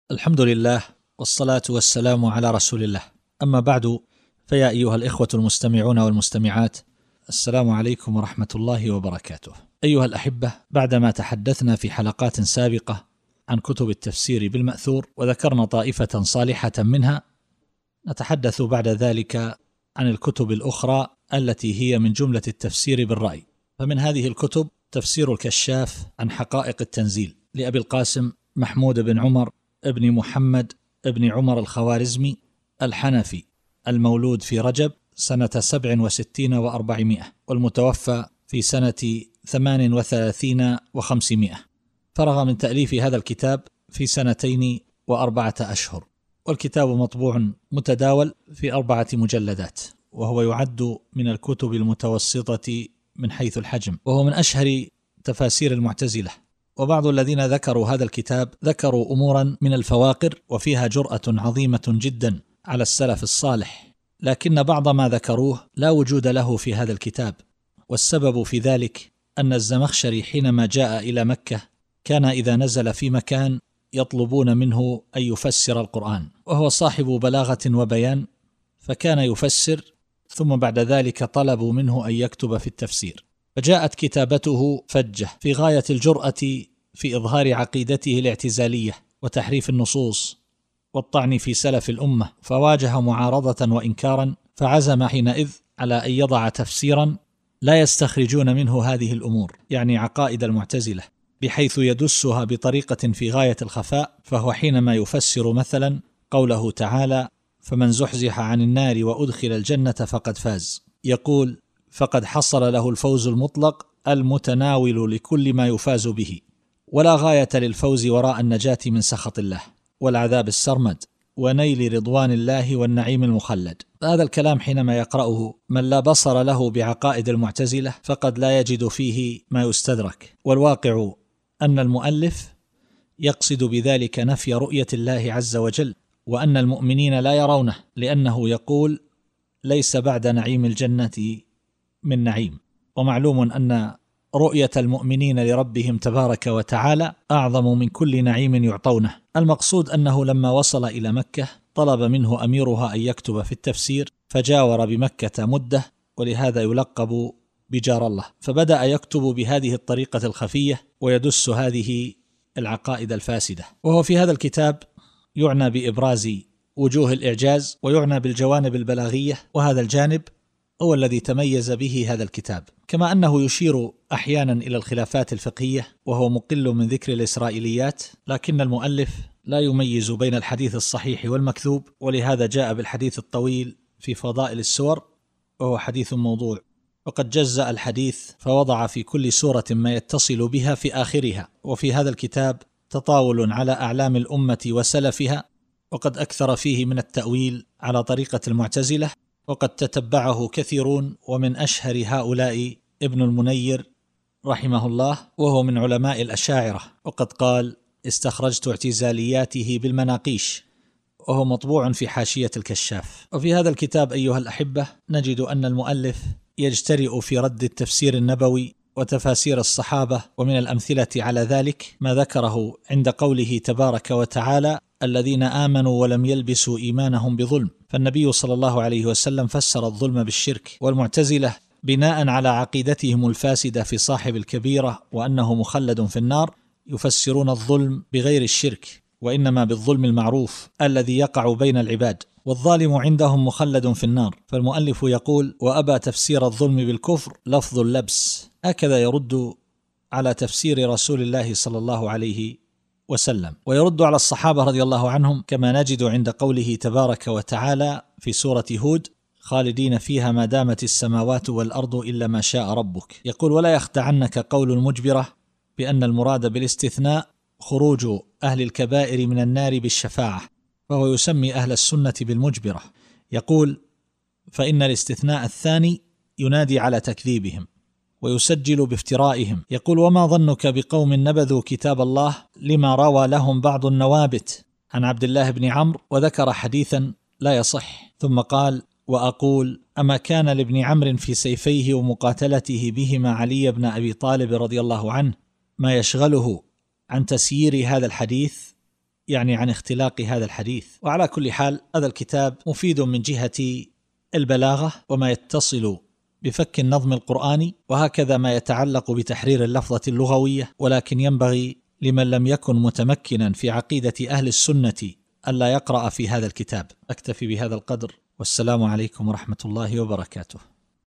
الحمد لله والصلاة والسلام على رسول الله. أما بعد، فيا أيها الإخوة المستمعون والمستمعات، السلام عليكم ورحمة الله وبركاته. أيها الأحبة، بعدما تحدثنا في حلقات سابقة عن كتب التفسير بالمأثور وذكرنا طائفة صالحة منها، نتحدث بعد ذلك عن الكتب الأخرى التي هي من جملة التفسير بالرأي. فمن هذه الكتب تفسير الكشاف عن حقائق التنزيل لأبي القاسم محمود بن عمر ابن محمد ابن عمر الخوارزمي الحنفي، المولود في رجب سنة 67 و400 والمتوفى في سنة 38 و500. فرغ من تأليف هذا الكتاب في 2 و4 أشهر، والكتاب مطبوع متداول في 4 مجلدات، وهو يعد من الكتب المتوسطة من حيث الحجم، وهو من أشهر تفاسير المعتزلة. وبعض الذين ذكروا هذا الكتاب ذكروا أمورا من الفواقر وفيها جرأة عظيمة جدا على السلف الصالح، لكن بعض ما ذكروه لا وجود له في هذا الكتاب. والسبب في ذلك أن الزمخشري حينما جاء إلى مكة كان إذا نزل في مكان يطلبون منه أن يفسر القرآن، وهو صاحب بلاغة وبيان، فكان يفسر، ثم بعد ذلك طلبوا منه أن يكتب في التفسير، فجاءت كتابته فجة في غاية الجرأة في إظهار عقيدته الاعتزالية وتحريف النصوص والطعن في سلف الأمة، فواجه معارضة وإنكارا، فعزم حينئذ على أن يضع تفسيرا لا يستخرجون منه هذه الأمور، يعني عقائد المعتزلة، بحيث يدسها بطريقة في غاية الخفاء. فهو حينما يفسر مثلا قوله تعالى: فمن زحزح عن النار وأدخل الجنة فقد فاز، يقول: فقد حصل له الفوز المطلق المتناول لكل ما يفاز به، ولا غاية للفوز وراء النجاة من سخط الله والعذاب السرمد ونيل رضوان الله والنعيم المخلد. هذا الكلام حينما يقرأه من لا بصر له بعقائد المعتزلة فقد لا يجد فيه ما يستدرك. والواقع أن المؤلف يقصد بذلك نفي رؤية الله عز وجل، وأن المؤمنين لا يرونه، لأنه يقول: ليس بعد نعيم الجنة من نعيم. ومعلوم أن رؤية المؤمنين لربهم تبارك وتعالى أعظم من كل نعيم يعطونه. المقصود أنه لما وصل إلى مكة طلب منه أميرها أن يكتب في التفسير، فجاور بمكة مدة، ولهذا يلقب بجار الله، فبدأ يكتب بهذه الطريقة الخفية ويدس هذه العقائد الفاسدة. وهو في هذا الكتاب يعنى بإبراز وجوه الإعجاز ويعنى بالجوانب البلاغية، وهذا الجانب هو الذي تميز به هذا الكتاب، كما أنه يشير أحيانا إلى الخلافات الفقهية، وهو مقل من ذكر الإسرائيليات، لكن المؤلف لا يميز بين الحديث الصحيح والمكذوب، ولهذا جاء بالحديث الطويل في فضائل السور، وهو حديث موضوع، وقد جزأ الحديث فوضع في كل سورة ما يتصل بها في آخرها. وفي هذا الكتاب تطاول على أعلام الأمة وسلفها، وقد أكثر فيه من التأويل على طريقة المعتزلة، وقد تتبعه كثيرون، ومن أشهر هؤلاء ابن المنير رحمه الله، وهو من علماء الأشاعرة، وقد قال: استخرجت اعتزالياته بالمناقيش، وهو مطبوع في حاشية الكشاف. وفي هذا الكتاب أيها الأحبة نجد أن المؤلف يجترئ في رد التفسير النبوي وتفاسير الصحابة، ومن الأمثلة على ذلك ما ذكره عند قوله تبارك وتعالى: الذين آمنوا ولم يلبسوا إيمانهم بظلم. فالنبي صلى الله عليه وسلم فسر الظلم بالشرك، والمعتزلة بناء على عقيدتهم الفاسدة في صاحب الكبيرة وأنه مخلد في النار يفسرون الظلم بغير الشرك، وإنما بالظلم المعروف الذي يقع بين العباد، والظالم عندهم مخلد في النار. فالمؤلف يقول: وأبى تفسير الظلم بالكفر لفظ اللبس. هكذا يرد على تفسير رسول الله صلى الله عليه وسلم، ويرد على الصحابة رضي الله عنهم، كما نجد عند قوله تبارك وتعالى في سورة هود: خالدين فيها ما دامت السماوات والأرض إلا ما شاء ربك. يقول: ولا يخدعنك قول المجبرة بأن المراد بالاستثناء خروج أهل الكبائر من النار بالشفاعة، فهو يسمي أهل السنة بالمجبرة. يقول: فإن الاستثناء الثاني ينادي على تكذيبهم ويسجل بافترائهم. يقول: وما ظنك بقوم نبذوا كتاب الله لما روى لهم بعض النوابت عن عبد الله بن عمرو، وذكر حديثا لا يصح، ثم قال: وأقول: أما كان لابن عمرو في سيفيه ومقاتلته بهما علي بن أبي طالب رضي الله عنه ما يشغله عن تسيير هذا الحديث يعني عن اختلاق هذا الحديث. وعلى كل حال هذا الكتاب مفيد من جهة البلاغة وما يتصل بفك النظم القرآني، وهكذا ما يتعلق بتحرير اللفظة اللغوية، ولكن ينبغي لمن لم يكن متمكنا في عقيدة أهل السنة ألا يقرأ في هذا الكتاب. أكتفي بهذا القدر، والسلام عليكم ورحمة الله وبركاته.